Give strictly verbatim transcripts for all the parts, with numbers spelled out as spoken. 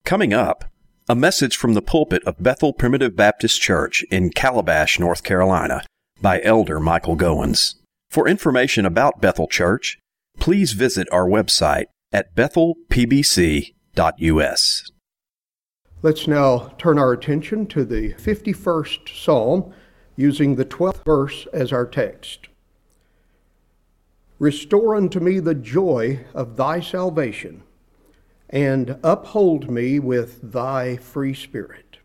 Coming up, a message from the pulpit of Bethel Primitive Baptist Church in Calabash, North Carolina, by Elder Michael Goins. For information about Bethel Church, please visit our website at bethel p b c dot u s. Let's now turn our attention to the fifty-first Psalm, using the twelfth verse as our text. Restore unto me the joy of thy salvation, and uphold me with thy free spirit.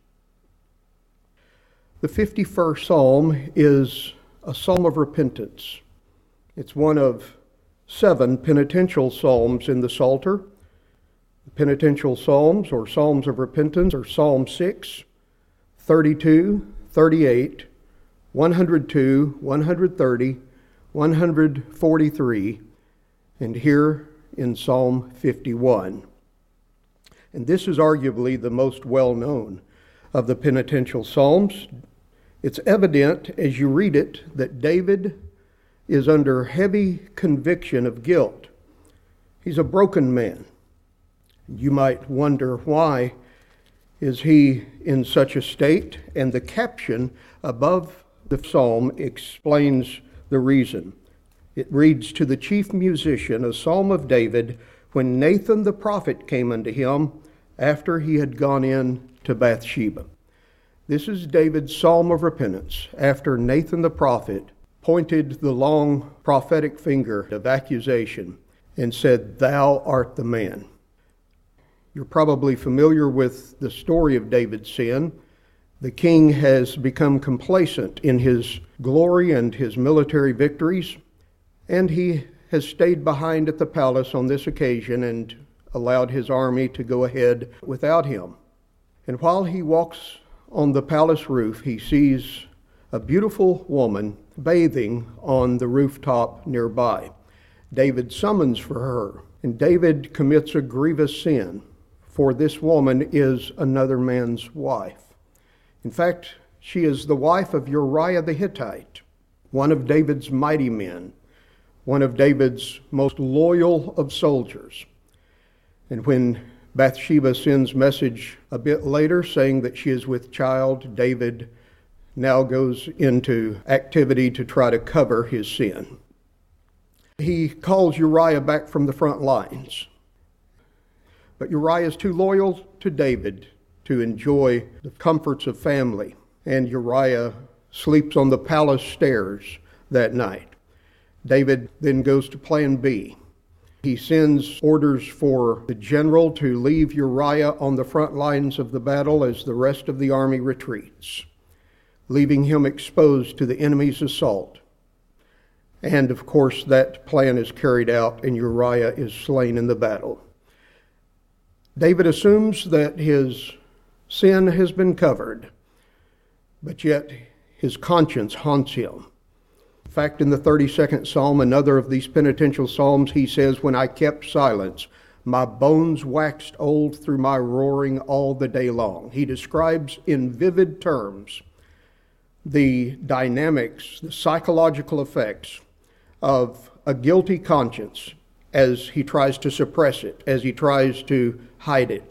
The fifty-first Psalm is a psalm of repentance. It's one of seven penitential psalms in the Psalter. The penitential psalms, or psalms of repentance, are Psalm six, thirty-two, thirty-eight, one hundred two, one hundred thirty, one hundred forty-three, and here in Psalm fifty-one. And this is arguably the most well-known of the penitential psalms. It's evident as you read it that David is under heavy conviction of guilt. He's a broken man. You might wonder, why is he in such a state? And the caption above the psalm explains the reason. It reads, "To the chief musician, a psalm of David, when Nathan the prophet came unto him after he had gone in to Bathsheba." This is David's psalm of repentance after Nathan the prophet pointed the long prophetic finger of accusation and said, "Thou art the man." You're probably familiar with the story of David's sin. The king has become complacent in his glory and his military victories, and he has stayed behind at the palace on this occasion and allowed his army to go ahead without him. And while he walks on the palace roof, he sees a beautiful woman bathing on the rooftop nearby. David summons for her, and David commits a grievous sin, for this woman is another man's wife. In fact, she is the wife of Uriah the Hittite, one of David's mighty men, one of David's most loyal of soldiers. And when Bathsheba sends message a bit later saying that she is with child, David now goes into activity to try to cover his sin. He calls Uriah back from the front lines. But Uriah is too loyal to David to enjoy the comforts of family, and Uriah sleeps on the palace stairs that night. David then goes to plan B. He sends orders for the general to leave Uriah on the front lines of the battle as the rest of the army retreats, leaving him exposed to the enemy's assault. And of course, that plan is carried out and Uriah is slain in the battle. David assumes that his sin has been covered, but yet his conscience haunts him. In fact, in the thirty-second Psalm, another of these penitential psalms, he says, "When I kept silence, my bones waxed old through my roaring all the day long." He describes in vivid terms the dynamics, the psychological effects of a guilty conscience as he tries to suppress it, as he tries to hide it.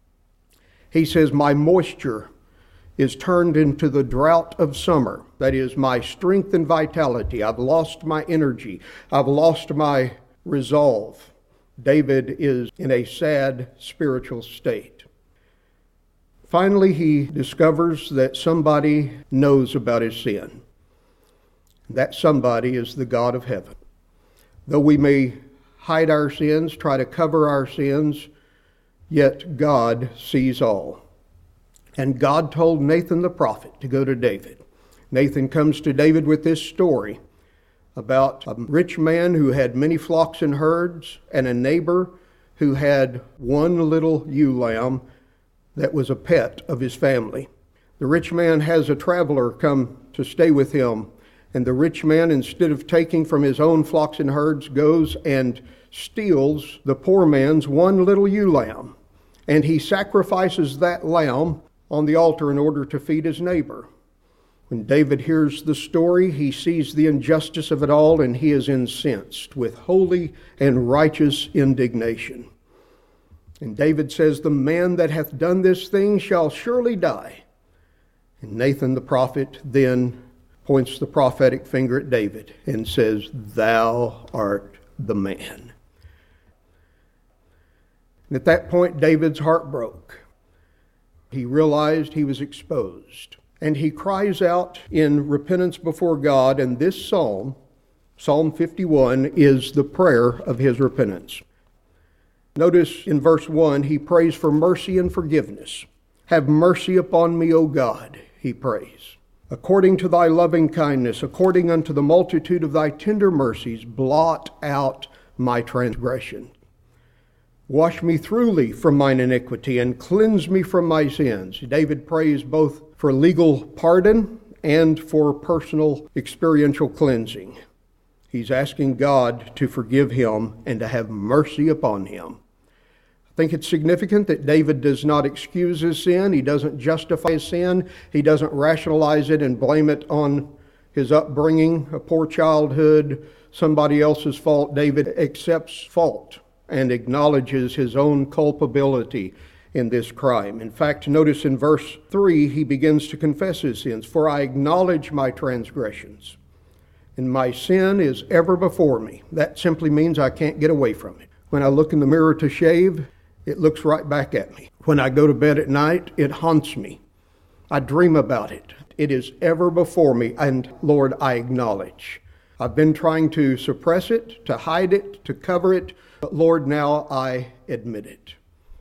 He says, "My moisture is turned into the drought of summer." That is, my strength and vitality. I've lost my energy. I've lost my resolve. David is in a sad spiritual state. Finally, he discovers that somebody knows about his sin. That somebody is the God of heaven. Though we may hide our sins, try to cover our sins, yet God sees all. And God told Nathan the prophet to go to David. Nathan comes to David with this story about a rich man who had many flocks and herds, and a neighbor who had one little ewe lamb that was a pet of his family. The rich man has a traveler come to stay with him, and the rich man, instead of taking from his own flocks and herds, goes and steals the poor man's one little ewe lamb, and he sacrifices that lamb on the altar in order to feed his neighbor. When David hears the story, he sees the injustice of it all, and he is incensed with holy and righteous indignation. And David says, the man that hath done this thing shall surely die. And Nathan the prophet then points the prophetic finger at David and says, thou art the man. And at that point, David's heart broke. He realized he was exposed. And he cries out in repentance before God, and this psalm, Psalm fifty-one, is the prayer of his repentance. Notice in verse one, he prays for mercy and forgiveness. Have mercy upon me, O God, he prays. According to thy loving kindness, according unto the multitude of thy tender mercies, blot out my transgression. Wash me thoroughly from mine iniquity and cleanse me from my sins. David prays both for legal pardon and for personal experiential cleansing. He's asking God to forgive him and to have mercy upon him. I think it's significant that David does not excuse his sin. He doesn't justify his sin. He doesn't rationalize it and blame it on his upbringing, a poor childhood, somebody else's fault. David accepts fault and acknowledges his own culpability in this crime. In fact, notice in verse three, he begins to confess his sins. For I acknowledge my transgressions, and my sin is ever before me. That simply means I can't get away from it. When I look in the mirror to shave, it looks right back at me. When I go to bed at night, it haunts me. I dream about it. It is ever before me, and Lord, I acknowledge. I've been trying to suppress it, to hide it, to cover it, but Lord, now I admit it.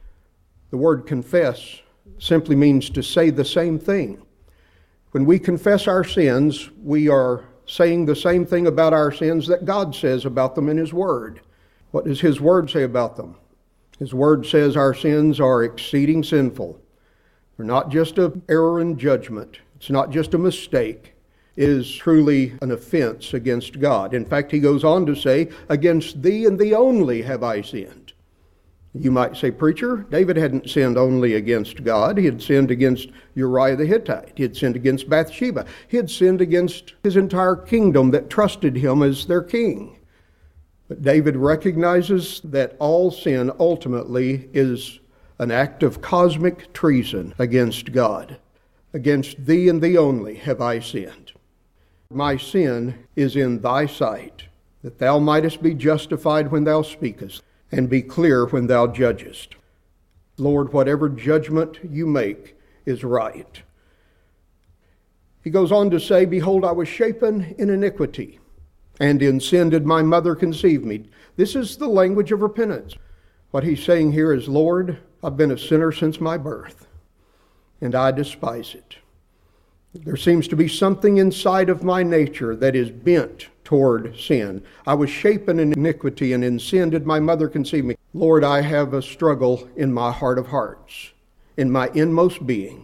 The word confess simply means to say the same thing. When we confess our sins, we are saying the same thing about our sins that God says about them in His Word. What does His Word say about them? His Word says our sins are exceeding sinful. They're not just an error in judgment. It's not just a mistake. It is truly an offense against God. In fact, He goes on to say, against thee and thee only have I sinned. You might say, preacher, David hadn't sinned only against God. He had sinned against Uriah the Hittite. He had sinned against Bathsheba. He had sinned against his entire kingdom that trusted him as their king. But David recognizes that all sin ultimately is an act of cosmic treason against God. Against thee and thee only have I sinned. My sin is in thy sight, that thou mightest be justified when thou speakest, and be clear when thou judgest. Lord, whatever judgment you make is right. He goes on to say, behold, I was shapen in iniquity, and in sin did my mother conceive me. This is the language of repentance. What he's saying here is, Lord, I've been a sinner since my birth, and I despise it. There seems to be something inside of my nature that is bent toward sin. I was shapen in iniquity, and in sin did my mother conceive me. Lord, I have a struggle in my heart of hearts, in my inmost being.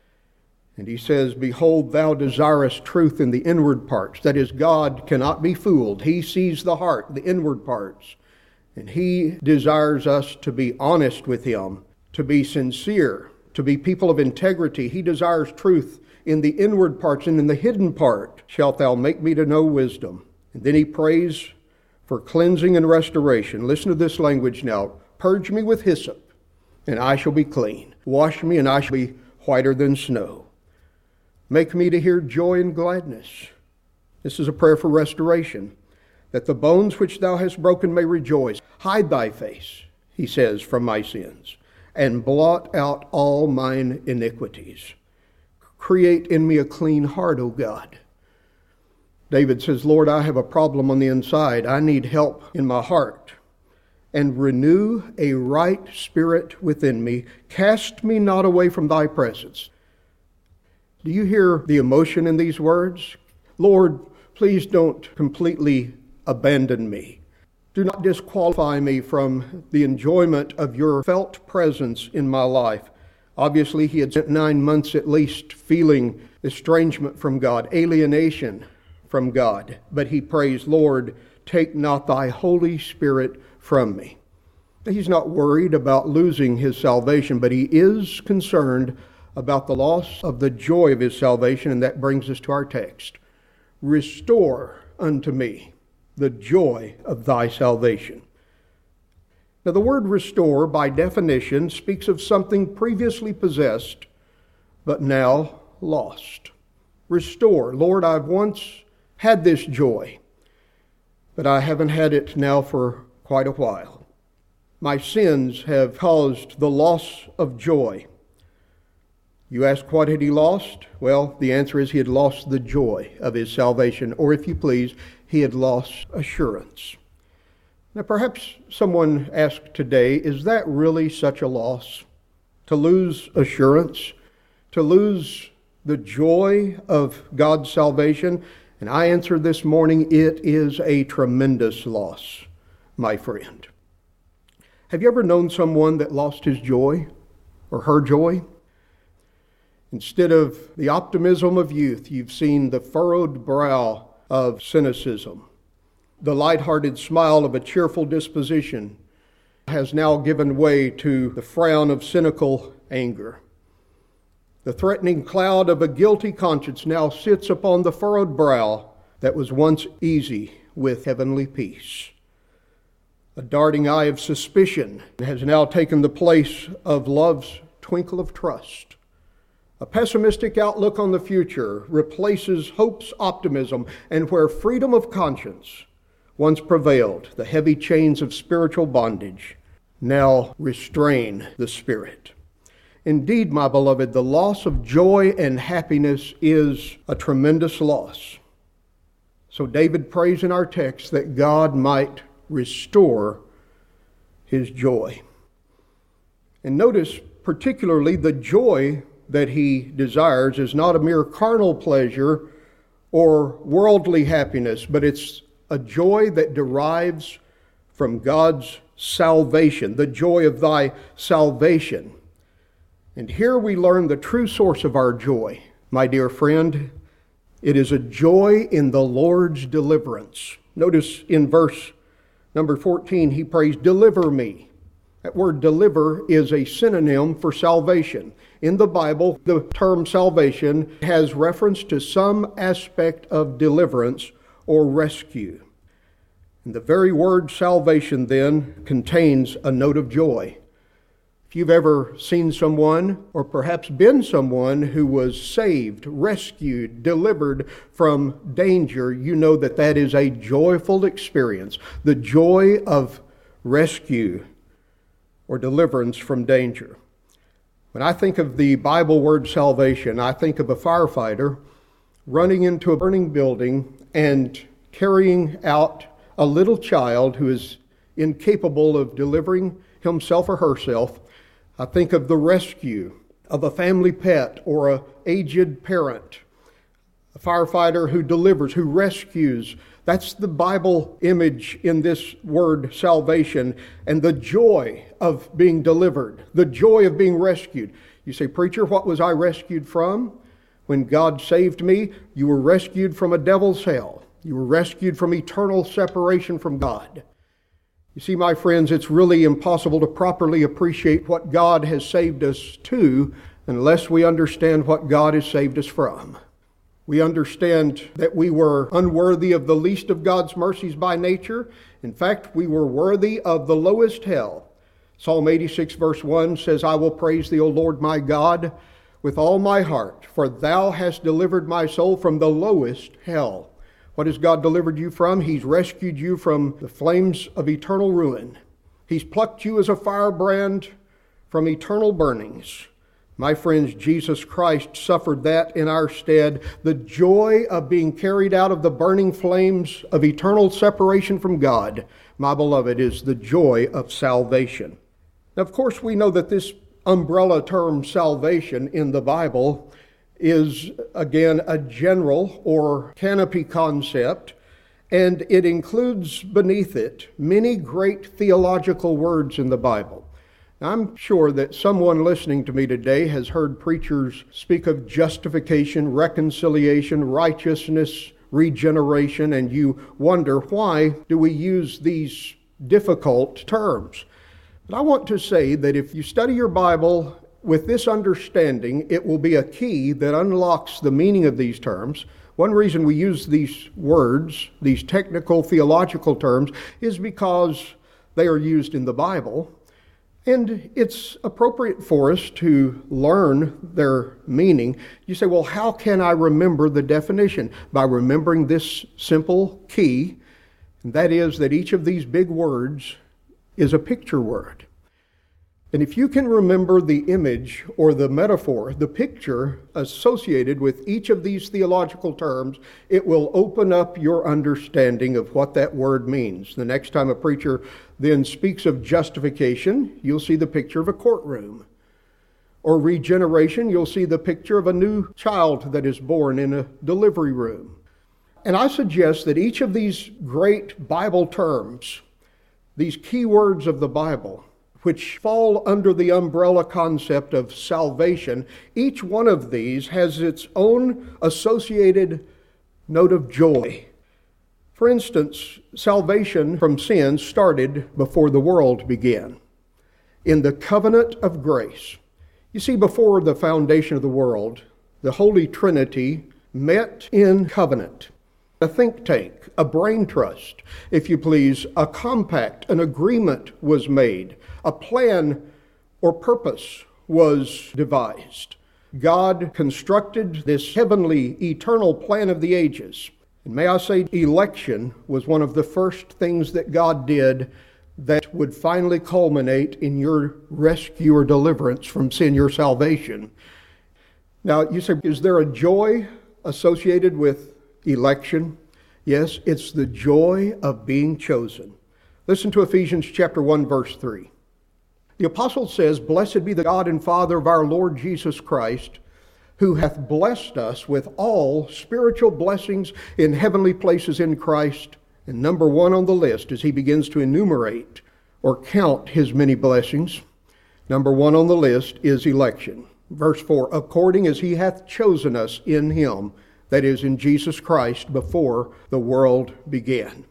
And he says, behold, thou desirest truth in the inward parts. That is, God cannot be fooled. He sees the heart, the inward parts. And He desires us to be honest with Him, to be sincere, to be people of integrity. He desires truth in the inward parts, and in the hidden part shalt thou make me to know wisdom. And then he prays for cleansing and restoration. Listen to this language now. Purge me with hyssop, and I shall be clean. Wash me, and I shall be whiter than snow. Make me to hear joy and gladness. This is a prayer for restoration, that the bones which thou hast broken may rejoice. Hide thy face, he says, from my sins, and blot out all mine iniquities. Create in me a clean heart, O God. David says, Lord, I have a problem on the inside. I need help in my heart. And renew a right spirit within me. Cast me not away from thy presence. Do you hear the emotion in these words? Lord, please don't completely abandon me. Do not disqualify me from the enjoyment of your felt presence in my life. Obviously, he had spent nine months at least feeling estrangement from God, alienation from God. But he prays, Lord, take not thy Holy Spirit from me. He's not worried about losing his salvation, but he is concerned about the loss of the joy of his salvation, and that brings us to our text. Restore unto me the joy of thy salvation. Now, the word restore, by definition, speaks of something previously possessed, but now lost. Restore. Lord, I've once had this joy, but I haven't had it now for quite a while. My sins have caused the loss of joy. You ask, what had he lost? Well, the answer is he had lost the joy of his salvation, or if you please, he had lost assurance. Now, perhaps someone asked today, is that really such a loss? To lose assurance? To lose the joy of God's salvation? And I answer this morning, it is a tremendous loss, my friend. Have you ever known someone that lost his joy or her joy? Instead of the optimism of youth, you've seen the furrowed brow of cynicism. The light-hearted smile of a cheerful disposition has now given way to the frown of cynical anger. The threatening cloud of a guilty conscience now sits upon the furrowed brow that was once easy with heavenly peace. A darting eye of suspicion has now taken the place of love's twinkle of trust. A pessimistic outlook on the future replaces hope's optimism, and where freedom of conscience once prevailed, the heavy chains of spiritual bondage now restrain the spirit. Indeed, my beloved, the loss of joy and happiness is a tremendous loss. So David prays in our text that God might restore his joy. And notice particularly the joy that he desires is not a mere carnal pleasure or worldly happiness, but it's a joy that derives from God's salvation, the joy of thy salvation. And here we learn the true source of our joy, my dear friend. It is a joy in the Lord's deliverance. Notice in verse number fourteen, he prays, deliver me. That word deliver is a synonym for salvation. In the Bible, the term salvation has reference to some aspect of deliverance or rescue. And the very word salvation then contains a note of joy. If you've ever seen someone, or perhaps been someone who was saved, rescued, delivered from danger, you know that that is a joyful experience. The joy of rescue or deliverance from danger. When I think of the Bible word salvation, I think of a firefighter running into a burning building and carrying out a little child who is incapable of delivering himself or herself. I think of the rescue of a family pet or an aged parent, a firefighter who delivers, who rescues. That's the Bible image in this word salvation, and the joy of being delivered, the joy of being rescued. You say, preacher, what was I rescued from? When God saved me, you were rescued from a devil's hell. You were rescued from eternal separation from God. You see, my friends, it's really impossible to properly appreciate what God has saved us to unless we understand what God has saved us from. We understand that we were unworthy of the least of God's mercies by nature. In fact, we were worthy of the lowest hell. Psalm eighty-six verse one says, I will praise thee, O Lord my God, with all my heart, for thou hast delivered my soul from the lowest hell. What has God delivered you from? He's rescued you from the flames of eternal ruin. He's plucked you as a firebrand from eternal burnings. My friends, Jesus Christ suffered that in our stead. The joy of being carried out of the burning flames of eternal separation from God, my beloved, is the joy of salvation. Now, of course, we know that this umbrella term salvation in the Bible is, again, a general or canopy concept, and it includes beneath it many great theological words in the Bible. Now, I'm sure that someone listening to me today has heard preachers speak of justification, reconciliation, righteousness, regeneration, and you wonder, why do we use these difficult terms? But I want to say that if you study your Bible with this understanding, it will be a key that unlocks the meaning of these terms. One reason we use these words, these technical theological terms, is because They are used in the Bible, and it's appropriate for us to learn their meaning. You say, well, how can I remember the definition? By remembering this simple key, and that is that each of these big words is a picture word. And if you can remember the image or the metaphor, the picture associated with each of these theological terms, it will open up your understanding of what that word means. The next time a preacher then speaks of justification, you'll see the picture of a courtroom. Or regeneration, you'll see the picture of a new child that is born in a delivery room. And I suggest that each of these great Bible terms, these key words of the Bible, which fall under the umbrella concept of salvation, each one of these has its own associated note of joy. For instance, salvation from sin started before the world began, in the covenant of grace. You see, before the foundation of the world, the Holy Trinity met in covenant. A think tank, a brain trust, if you please, a compact, an agreement was made, a plan or purpose was devised. God constructed this heavenly, eternal plan of the ages. And may I say, election was one of the first things that God did that would finally culminate in your rescue or deliverance from sin, your salvation. Now, you say, is there a joy associated with election? Yes, it's the joy of being chosen. Listen to Ephesians chapter one, verse three. The apostle says, "Blessed be the God and Father of our Lord Jesus Christ, who hath blessed us with all spiritual blessings in heavenly places in Christ." And number one on the list, as he begins to enumerate or count his many blessings, number one on the list is election. Verse four, "According as he hath chosen us in him," that is, in Jesus Christ, before the world began.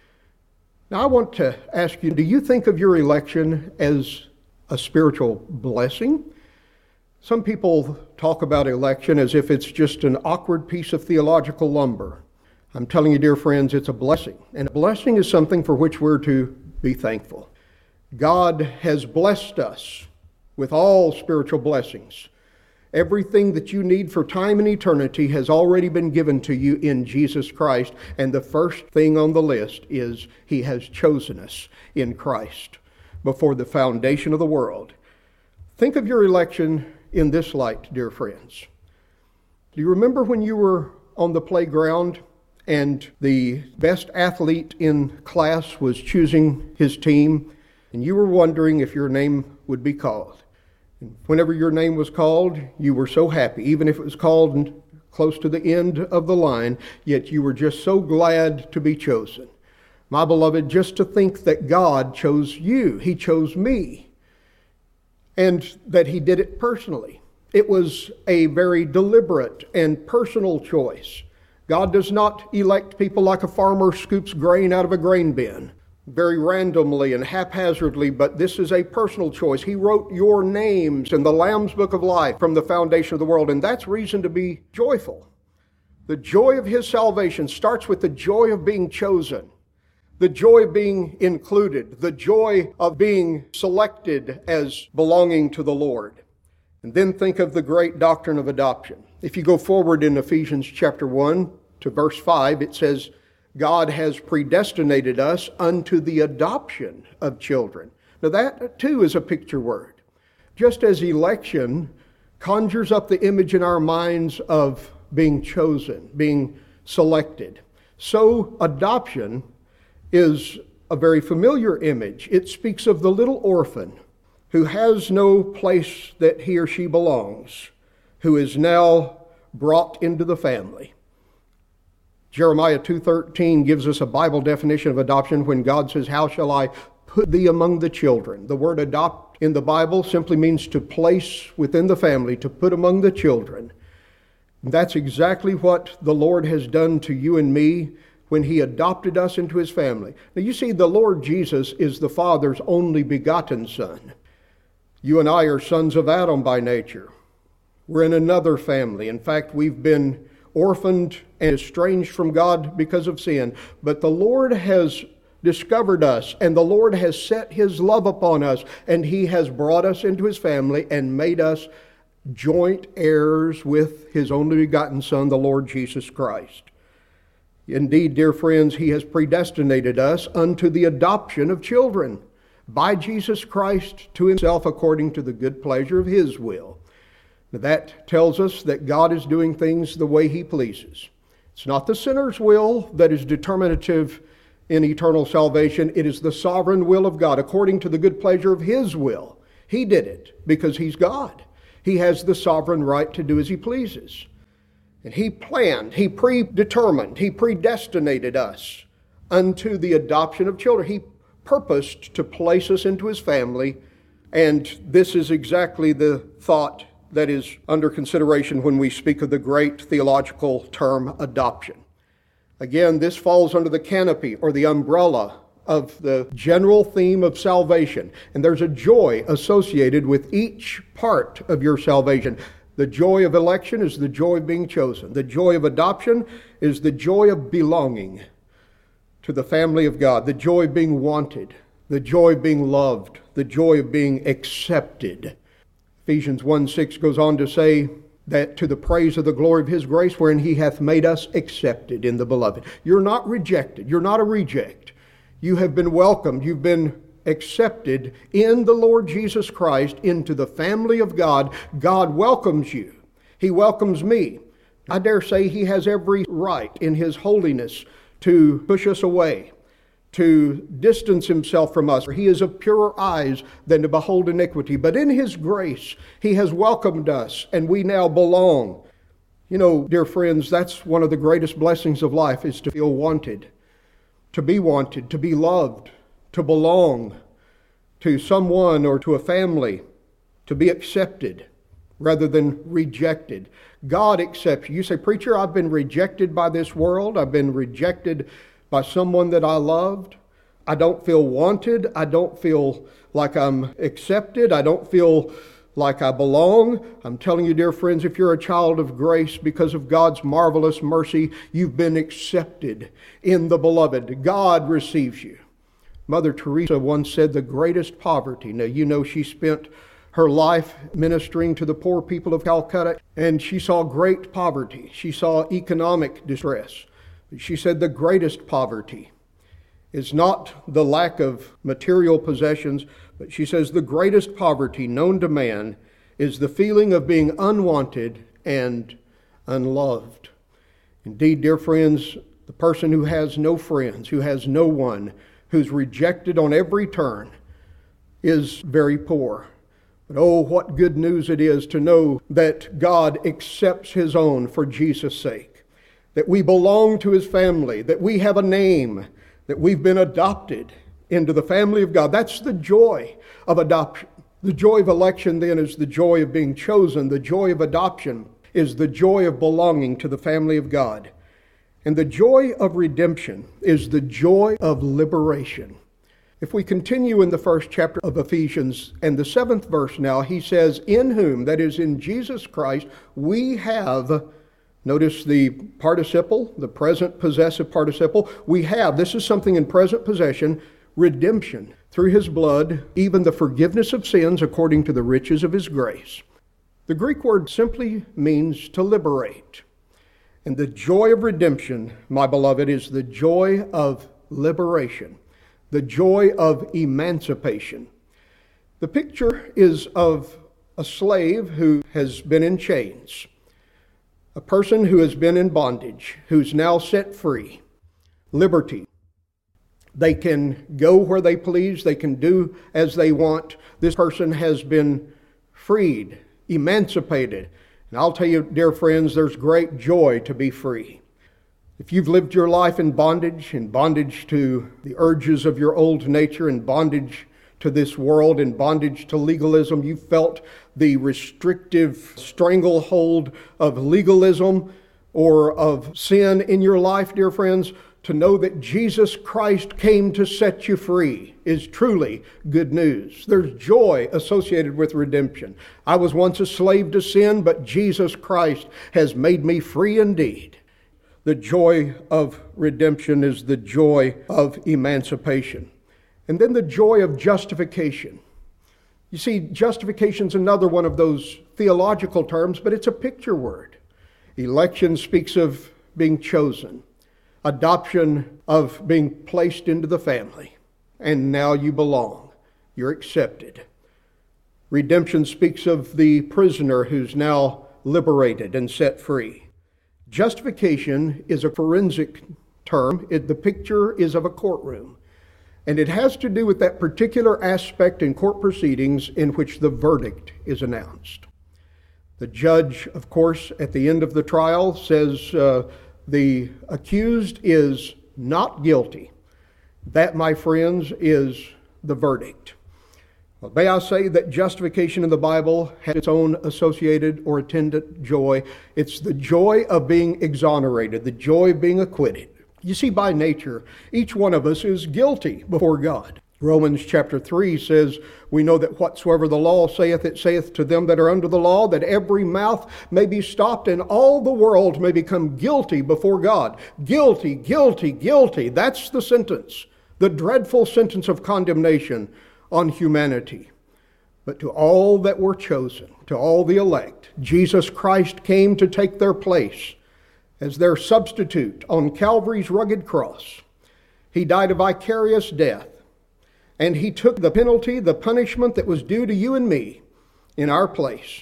Now I want to ask you, do you think of your election as a spiritual blessing? Some people talk about election as if it's just an awkward piece of theological lumber. I'm telling you, dear friends, it's a blessing. And a blessing is something for which we're to be thankful. God has blessed us with all spiritual blessings. Everything that you need for time and eternity has already been given to you in Jesus Christ. And the first thing on the list is He has chosen us in Christ before the foundation of the world. Think of your election in this light, dear friends. Do you remember when you were on the playground and the best athlete in class was choosing his team, and you were wondering if your name would be called? And whenever your name was called, you were so happy, even if it was called close to the end of the line, yet you were just so glad to be chosen. My beloved, just to think that God chose you, He chose me, and that He did it personally. It was a very deliberate and personal choice. God does not elect people like a farmer scoops grain out of a grain bin, very randomly and haphazardly, but this is a personal choice. He wrote your names in the Lamb's Book of Life from the foundation of the world, and that's reason to be joyful. The joy of His salvation starts with the joy of being chosen, the joy of being included, the joy of being selected as belonging to the Lord. And then think of the great doctrine of adoption. If you go forward in Ephesians chapter one to verse five, it says, God has predestinated us unto the adoption of children. Now that too is a picture word. Just as election conjures up the image in our minds of being chosen, being selected, so adoption is a very familiar image. It speaks of the little orphan who has no place that he or she belongs, who is now brought into the family. Jeremiah two thirteen gives us a Bible definition of adoption when God says, "How shall I put thee among the children?" The word adopt in the Bible simply means to place within the family, to put among the children. And that's exactly what the Lord has done to you and me when He adopted us into His family. Now you see, the Lord Jesus is the Father's only begotten Son. You and I are sons of Adam by nature. We're in another family. In fact, we've been orphaned and estranged from God because of sin. But the Lord has discovered us, and the Lord has set His love upon us, and He has brought us into His family and made us joint heirs with His only begotten Son, the Lord Jesus Christ. Indeed, dear friends, He has predestinated us unto the adoption of children by Jesus Christ to Himself according to the good pleasure of His will. Now, that tells us that God is doing things the way He pleases. It's not the sinner's will that is determinative in eternal salvation. It is the sovereign will of God according to the good pleasure of His will. He did it because He's God. He has the sovereign right to do as He pleases. And He planned, He predetermined, He predestinated us unto the adoption of children. He purposed to place us into His family, and this is exactly the thought that is under consideration when we speak of the great theological term adoption. Again, this falls under the canopy or the umbrella of the general theme of salvation. And there's a joy associated with each part of your salvation. The joy of election is the joy of being chosen. The joy of adoption is the joy of belonging to the family of God. The joy of being wanted. The joy of being loved. The joy of being accepted. Ephesians one six goes on to say that to the praise of the glory of His grace, wherein He hath made us accepted in the beloved. You're not rejected. You're not a reject. You have been welcomed. You've been accepted in the Lord Jesus Christ into the family of God. God welcomes you. He welcomes me. I dare say He has every right in His holiness to push us away, to distance Himself from us. He is of purer eyes than to behold iniquity. But in His grace, He has welcomed us, and we now belong. You know, dear friends, that's one of the greatest blessings of life, is to feel wanted, to be wanted, to be loved, to belong to someone or to a family, to be accepted rather than rejected. God accepts you. You say, preacher, I've been rejected by this world. I've been rejected by someone that I loved. I don't feel wanted. I don't feel like I'm accepted. I don't feel like I belong. I'm telling you, dear friends, if you're a child of grace, because of God's marvelous mercy, you've been accepted in the beloved. God receives you. Mother Teresa once said the greatest poverty. Now, you know, she spent her life ministering to the poor people of Calcutta, and she saw great poverty. She saw economic distress. She said the greatest poverty is not the lack of material possessions, but she says the greatest poverty known to man is the feeling of being unwanted and unloved. Indeed, dear friends, the person who has no friends, who has no one, who's rejected on every turn, is very poor. But oh, what good news it is to know that God accepts His own for Jesus' sake, that we belong to His family, that we have a name, that we've been adopted into the family of God. That's the joy of adoption. The joy of election then is the joy of being chosen. The joy of adoption is the joy of belonging to the family of God. And the joy of redemption is the joy of liberation. If we continue in the first chapter of Ephesians and the seventh verse now, he says, in whom, that is in Jesus Christ, we have, notice the participle, the present possessive participle, we have, this is something in present possession, redemption through His blood, even the forgiveness of sins according to the riches of His grace. The Greek word simply means to liberate. And the joy of redemption, my beloved, is the joy of liberation, the joy of emancipation. The picture is of a slave who has been in chains, a person who has been in bondage, who's now set free. Liberty. They can go where they please. They can do as they want. This person has been freed, emancipated. And I'll tell you, dear friends, there's great joy to be free. If you've lived your life in bondage, in bondage to the urges of your old nature, in bondage to this world, in bondage to legalism, you felt the restrictive stranglehold of legalism or of sin in your life, dear friends, to know that Jesus Christ came to set you free is truly good news. There's joy associated with redemption. I was once a slave to sin, but Jesus Christ has made me free indeed. The joy of redemption is the joy of emancipation. And then the joy of justification. You see, justification is another one of those theological terms, but it's a picture word. Election speaks of being chosen. Adoption of being placed into the family. And now you belong. You're accepted. Redemption speaks of the prisoner who's now liberated and set free. Justification is a forensic term. It, the picture is of a courtroom. And it has to do with that particular aspect in court proceedings in which the verdict is announced. The judge, of course, at the end of the trial says uh, the accused is not guilty. That, my friends, is the verdict. Well, may I say that justification in the Bible has its own associated or attendant joy. It's the joy of being exonerated, the joy of being acquitted. You see, by nature, each one of us is guilty before God. Romans chapter three says, we know that whatsoever the law saith, it saith to them that are under the law, that every mouth may be stopped and all the world may become guilty before God. Guilty, guilty, guilty. That's the sentence, the dreadful sentence of condemnation on humanity. But to all that were chosen, to all the elect, Jesus Christ came to take their place as their substitute on Calvary's rugged cross. He died a vicarious death, and He took the penalty, the punishment that was due to you and me in our place.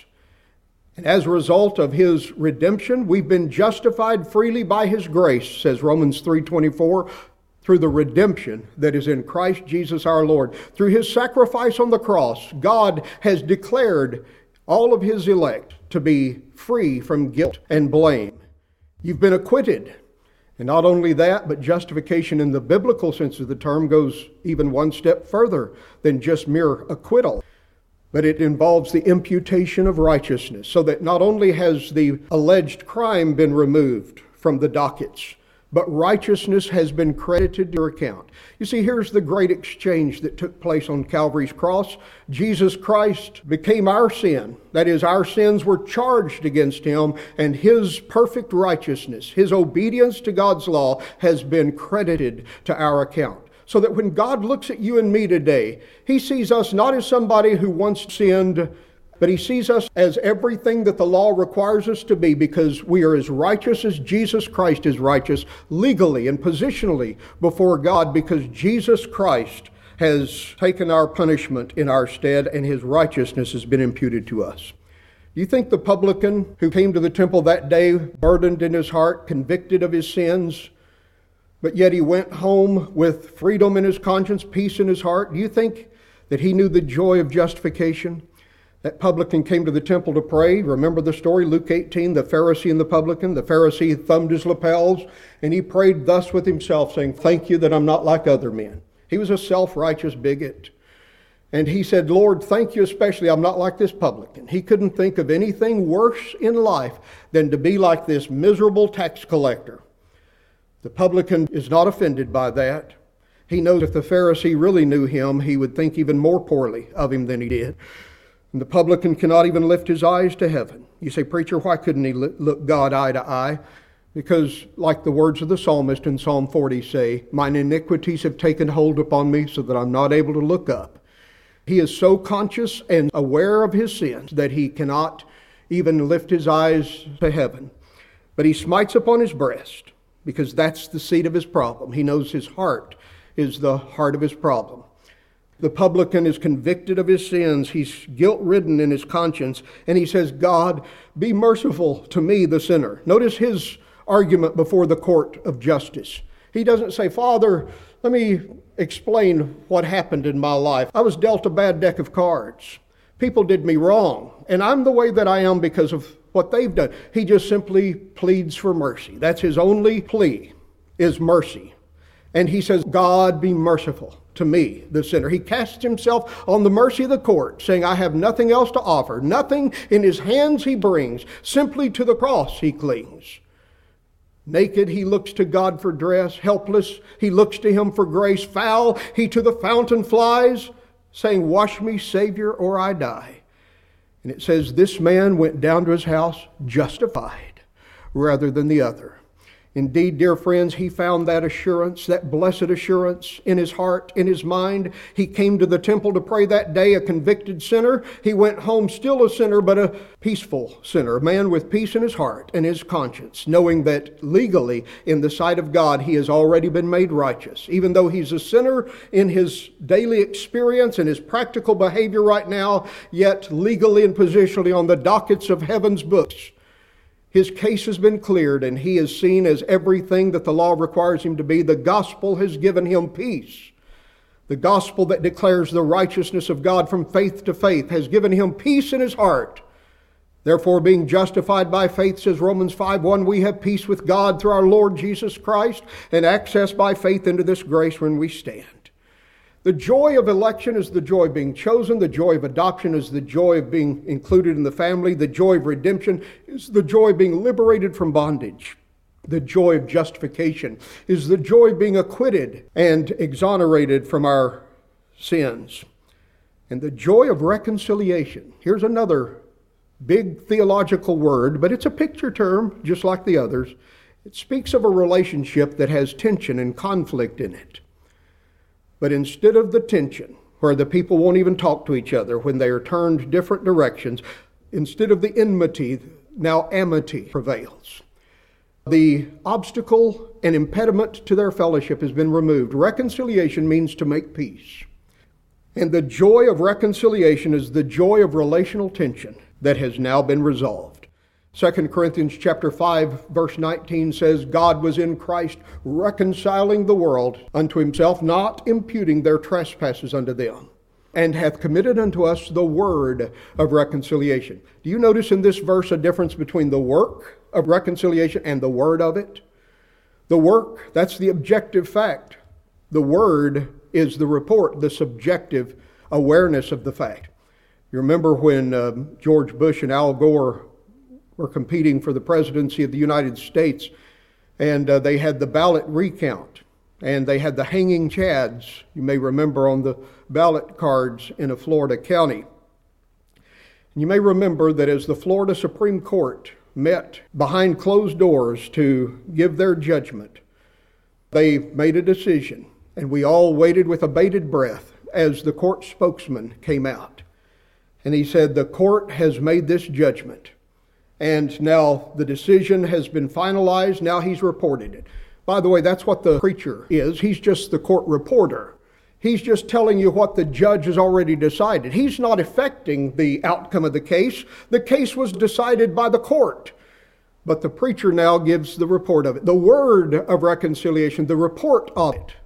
And as a result of His redemption, we've been justified freely by His grace, says Romans three twenty-four, through the redemption that is in Christ Jesus our Lord. Through His sacrifice on the cross, God has declared all of His elect to be free from guilt and blame. You've been acquitted. And not only that, but justification in the biblical sense of the term goes even one step further than just mere acquittal. But it involves the imputation of righteousness, so that not only has the alleged crime been removed from the dockets, but righteousness has been credited to your account. You see, here's the great exchange that took place on Calvary's cross. Jesus Christ became our sin. That is, our sins were charged against Him, and His perfect righteousness, His obedience to God's law, has been credited to our account. So that when God looks at you and me today, He sees us not as somebody who once sinned, but He sees us as everything that the law requires us to be, because we are as righteous as Jesus Christ is righteous, legally and positionally before God, because Jesus Christ has taken our punishment in our stead and His righteousness has been imputed to us. Do you think the publican who came to the temple that day, burdened in his heart, convicted of his sins, but yet he went home with freedom in his conscience, peace in his heart, do you think that he knew the joy of justification? That publican came to the temple to pray. Remember the story, Luke eighteen, the Pharisee and the publican. The Pharisee thumbed his lapels, and he prayed thus with himself, saying, "Thank you that I'm not like other men." He was a self-righteous bigot. And he said, "Lord, thank you especially I'm not like this publican." He couldn't think of anything worse in life than to be like this miserable tax collector. The publican is not offended by that. He knows if the Pharisee really knew him, he would think even more poorly of him than he did. And the publican cannot even lift his eyes to heaven. You say, "Preacher, why couldn't he look God eye to eye?" Because, like the words of the psalmist in Psalm forty say, "Mine iniquities have taken hold upon me so that I'm not able to look up." He is so conscious and aware of his sins that he cannot even lift his eyes to heaven. But he smites upon his breast, because that's the seat of his problem. He knows his heart is the heart of his problem. The publican is convicted of his sins. He's guilt-ridden in his conscience. And he says, "God, be merciful to me, the sinner." Notice his argument before the court of justice. He doesn't say, "Father, let me explain what happened in my life. I was dealt a bad deck of cards. People did me wrong. And I'm the way that I am because of what they've done." He just simply pleads for mercy. That's his only plea, is mercy. And he says, "God, be merciful to me, the sinner." He casts himself on the mercy of the court, saying, "I have nothing else to offer." Nothing in his hands he brings. Simply to the cross he clings. Naked, he looks to God for dress. Helpless, he looks to Him for grace. Foul, he to the fountain flies, saying, "Wash me, Savior, or I die." And it says this man went down to his house justified rather than the other. Indeed, dear friends, he found that assurance, that blessed assurance in his heart, in his mind. He came to the temple to pray that day, a convicted sinner. He went home still a sinner, but a peaceful sinner, a man with peace in his heart and his conscience, knowing that legally, in the sight of God, he has already been made righteous. Even though he's a sinner in his daily experience and his practical behavior right now, yet legally and positionally on the dockets of heaven's books, his case has been cleared, and he is seen as everything that the law requires him to be. The gospel has given him peace. The gospel that declares the righteousness of God from faith to faith has given him peace in his heart. Therefore, being justified by faith, says Romans five one, we have peace with God through our Lord Jesus Christ, and access by faith into this grace when we stand. The joy of election is the joy of being chosen. The joy of adoption is the joy of being included in the family. The joy of redemption is the joy of being liberated from bondage. The joy of justification is the joy of being acquitted and exonerated from our sins. And the joy of reconciliation. Here's another big theological word, but it's a picture term, just like the others. It speaks of a relationship that has tension and conflict in it. But instead of the tension, where the people won't even talk to each other when they are turned different directions, instead of the enmity, now amity prevails. The obstacle and impediment to their fellowship has been removed. Reconciliation means to make peace. And the joy of reconciliation is the joy of relational tension that has now been resolved. Second Corinthians chapter five, verse nineteen says, God was in Christ reconciling the world unto himself, not imputing their trespasses unto them, and hath committed unto us the word of reconciliation. Do you notice in this verse a difference between the work of reconciliation and the word of it? The work, that's the objective fact. The word is the report, the subjective awareness of the fact. You remember when uh, George Bush and Al Gore were competing for the presidency of the United States, and uh, they had the ballot recount, and they had the hanging chads, you may remember, on the ballot cards in a Florida county. And you may remember that as the Florida Supreme Court met behind closed doors to give their judgment, they made a decision, and we all waited with a bated breath as the court spokesman came out. And he said, the court has made this judgment. And now the decision has been finalized. Now he's reported it. By the way, that's what the preacher is. He's just the court reporter. He's just telling you what the judge has already decided. He's not affecting the outcome of the case. The case was decided by the court. But the preacher now gives the report of it. The word of reconciliation, the report of it,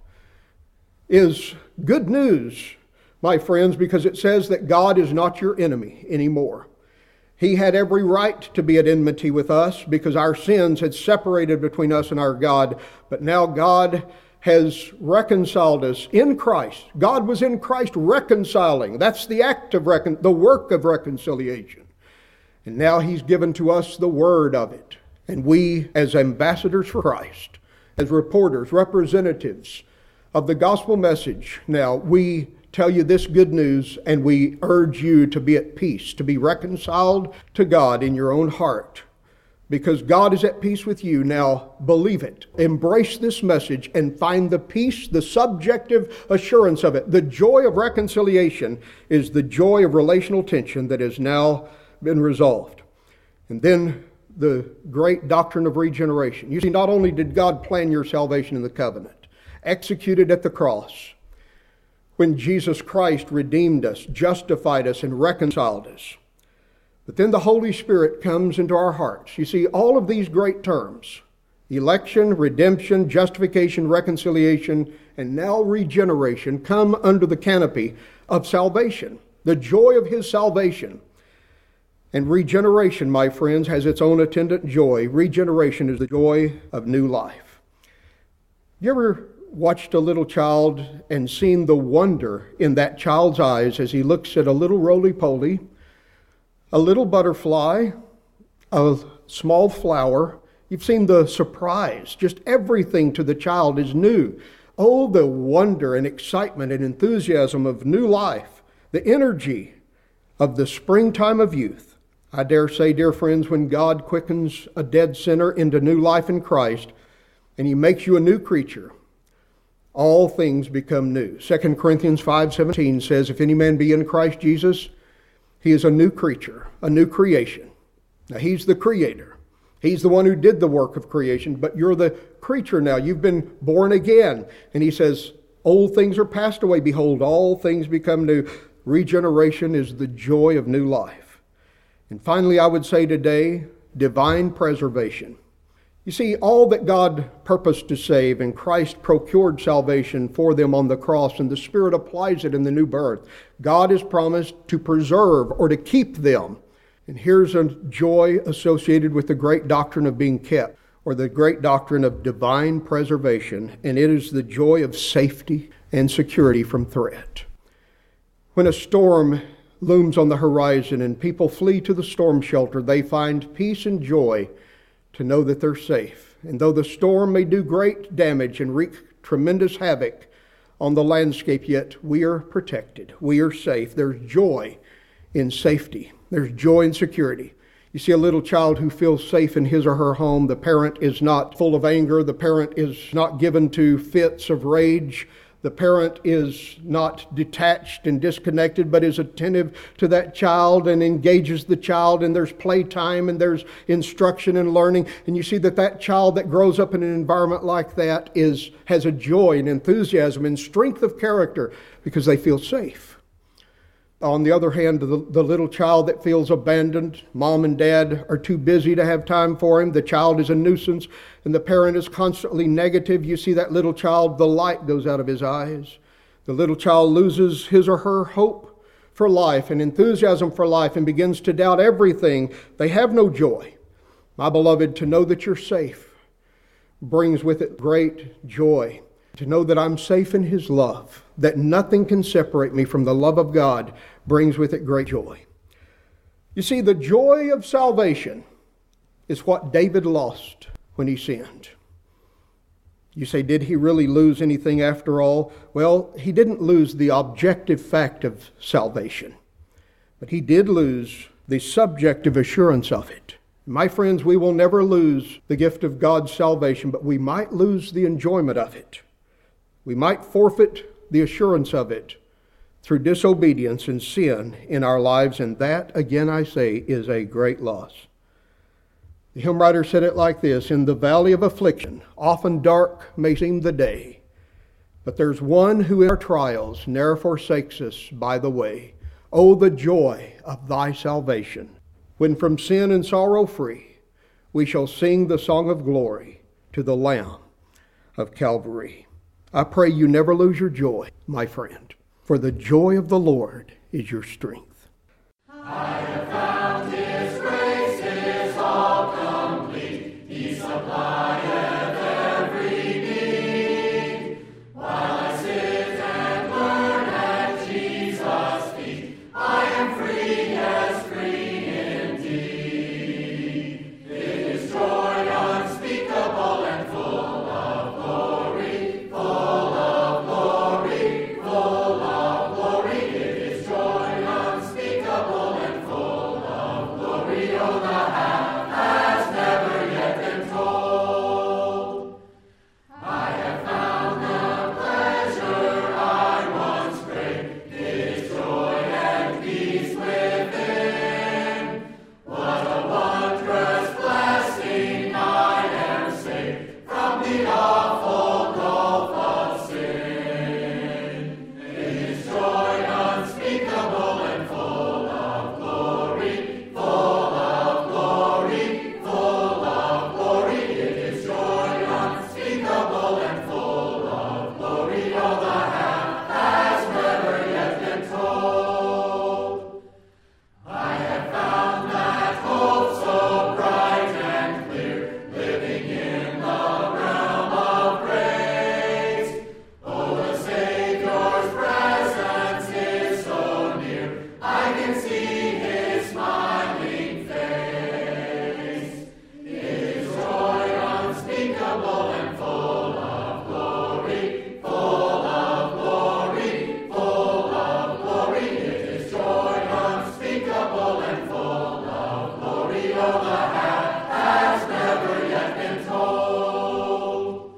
is good news, my friends, because it says that God is not your enemy anymore. He had every right to be at enmity with us because our sins had separated between us and our God. But now God has reconciled us in Christ. God was in Christ reconciling. That's the act of recon- the work of reconciliation. And now he's given to us the word of it. And we, as ambassadors for Christ, as reporters, representatives of the gospel message, now we tell you this good news, and we urge you to be at peace, to be reconciled to God in your own heart. Because God is at peace with you. Now believe it. Embrace this message and find the peace, the subjective assurance of it. The joy of reconciliation is the joy of relational tension that has now been resolved. And then the great doctrine of regeneration. You see, not only did God plan your salvation in the covenant, executed at the cross, when Jesus Christ redeemed us, justified us, and reconciled us. But then the Holy Spirit comes into our hearts. You see, all of these great terms, election, redemption, justification, reconciliation, and now regeneration, come under the canopy of salvation, the joy of his salvation. And regeneration, my friends, has its own attendant joy. Regeneration is the joy of new life. You ever watched a little child and seen the wonder in that child's eyes as he looks at a little roly-poly, a little butterfly, a small flower? You've seen the surprise. Just everything to the child is new. Oh, the wonder and excitement and enthusiasm of new life, the energy of the springtime of youth. I dare say, dear friends, when God quickens a dead sinner into new life in Christ, and he makes you a new creature, all things become new. Second Corinthians five seventeen says, if any man be in Christ Jesus, he is a new creature, a new creation. Now, he's the creator. He's the one who did the work of creation, but you're the creature now. You've been born again. And he says, old things are passed away. Behold, all things become new. Regeneration is the joy of new life. And finally, I would say today, divine preservation. You see, all that God purposed to save, and Christ procured salvation for them on the cross, and the Spirit applies it in the new birth. God has promised to preserve or to keep them. And here's a joy associated with the great doctrine of being kept, or the great doctrine of divine preservation, and it is the joy of safety and security from threat. When a storm looms on the horizon and people flee to the storm shelter, they find peace and joy to know that they're safe. And though the storm may do great damage and wreak tremendous havoc on the landscape, yet we are protected. We are safe. There's joy in safety. There's joy in security. You see a little child who feels safe in his or her home. The parent is not full of anger. The parent is not given to fits of rage. The parent is not detached and disconnected, but is attentive to that child and engages the child, and there's playtime and there's instruction and learning. And you see that that child that grows up in an environment like that is has a joy and enthusiasm and strength of character because they feel safe. On the other hand, the, the little child that feels abandoned, mom and dad are too busy to have time for him. The child is a nuisance, and the parent is constantly negative. You see that little child, the light goes out of his eyes. The little child loses his or her hope for life and enthusiasm for life and begins to doubt everything. They have no joy. My beloved, to know that you're safe brings with it great joy. To know that I'm safe in His love, that nothing can separate me from the love of God, brings with it great joy. You see, the joy of salvation is what David lost when he sinned. You say, did he really lose anything after all? Well, he didn't lose the objective fact of salvation, but he did lose the subjective assurance of it. My friends, we will never lose the gift of God's salvation, but we might lose the enjoyment of it. We might forfeit the assurance of it through disobedience and sin in our lives, and that, again I say, is a great loss. The hymn writer said it like this: in the valley of affliction, often dark may seem the day, but there's one who in our trials ne'er forsakes us by the way. Oh, the joy of thy salvation, when from sin and sorrow free, we shall sing the song of glory to the Lamb of Calvary. I pray you never lose your joy, my friend, for the joy of the Lord is your strength. I have found His grace is all complete. He supplieth every need. While I sit and learn at Jesus' feet, I am free, yes, free indeed. It is joy unspeakable and full of glory. Has never yet been told.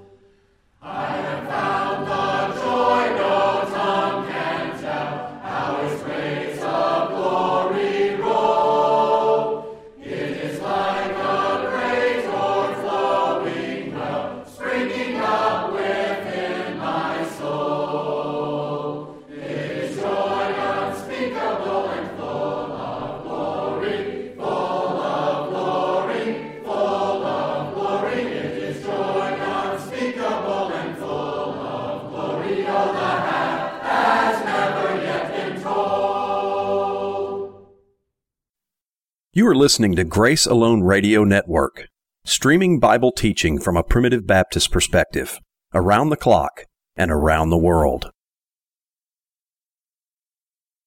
You are listening to Grace Alone Radio Network, streaming Bible teaching from a primitive Baptist perspective, around the clock and around the world.